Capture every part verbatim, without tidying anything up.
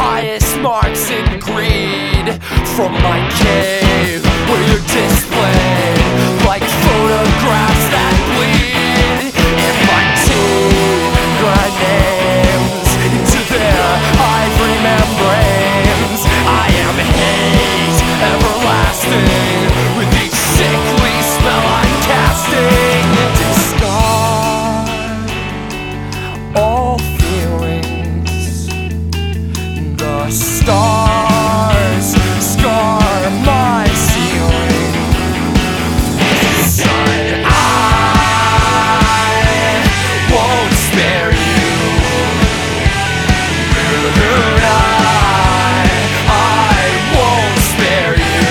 bias, marks, and greed. From my cave, where you're displayed like photographs that bleed. And my teeth grind names into their ivory membranes. I am hate everlasting, with each sickly spell I'm casting. Discard all feelings. The stars scar my ceiling. Son, I won't spare you. Moon, I, I won't spare you.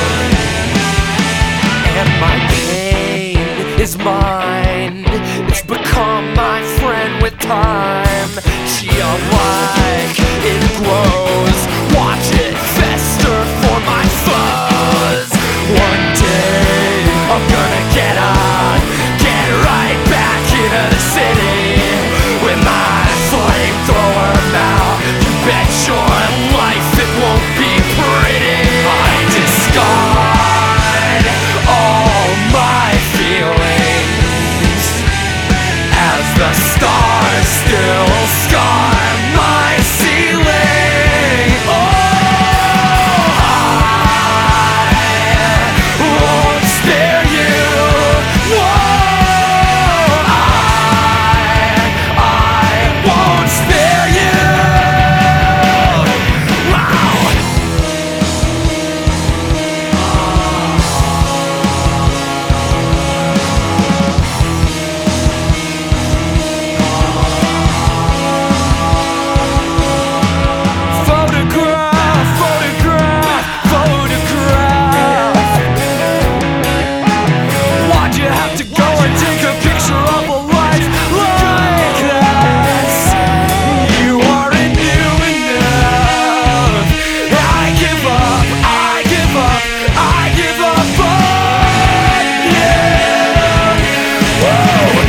And my pain is mine. It's become my friend with time. Geolike, it grows. Watch it fester for my foes. One day I'm gonna get out, get right back into the city with my flamethrower mouth. You bet your life it won't be pretty. I discard all my feelings as the stars still scar my ceiling. Oh, I won't spare you. Whoa, I, I won't spare you. Wow. Photograph, photograph, photograph. Why'd you have to go and take a picture of a life like that? You aren't new enough. I give up, I give up, I give up on you. Whoa.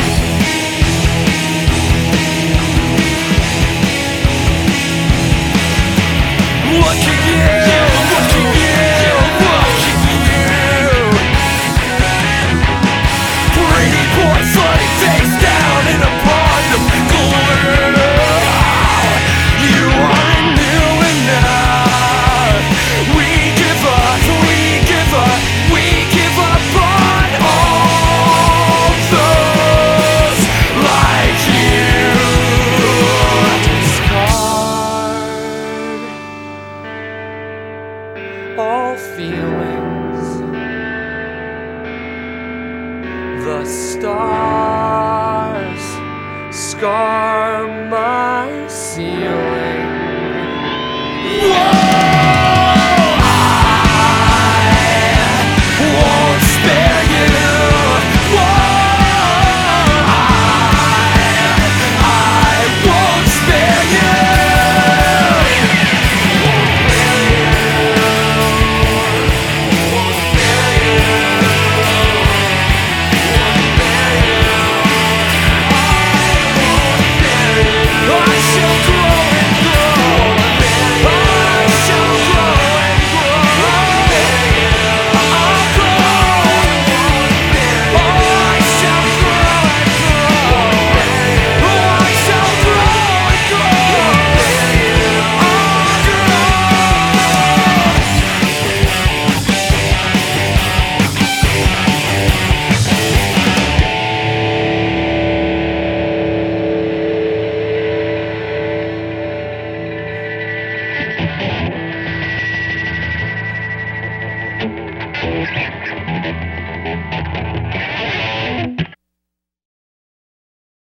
Look at you, look at you, look at you. Pretty boy floating face down in a pond of glue. You aren't new enough. We give up, we give up, we give up on all those like you. Discard all feelings. The stars scar my ceiling. Whoa!